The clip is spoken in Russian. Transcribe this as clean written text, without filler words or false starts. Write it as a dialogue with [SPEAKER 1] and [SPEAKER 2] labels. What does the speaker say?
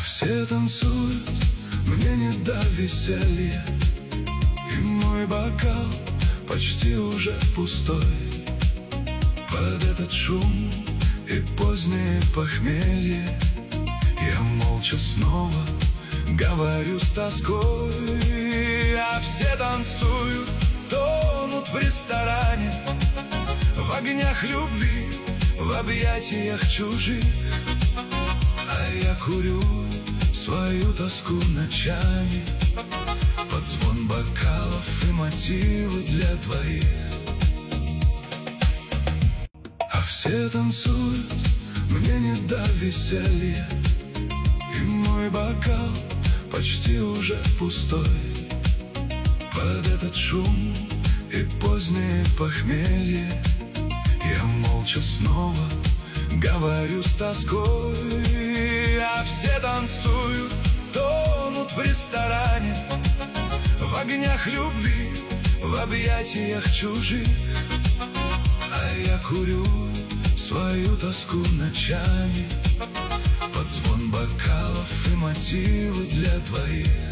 [SPEAKER 1] Все танцуют, мне не до веселья, и мой бокал почти уже пустой. Под этот шум и позднее похмелье я молча снова говорю с тоской. А все танцуют, тонут в ресторане, в огнях любви, в объятиях чужих. А я курю свою тоску ночами под звон бокалов и мотивы для двоих. А все танцуют, мне не до веселья, и мой бокал почти уже пустой. Под этот шум и позднее похмелье я молча снова говорю с тоской. А все танцуют, тонут в ресторане, в огнях любви, в объятиях чужих. А я курю свою тоску ночами под звон бокалов и мотивы для двоих.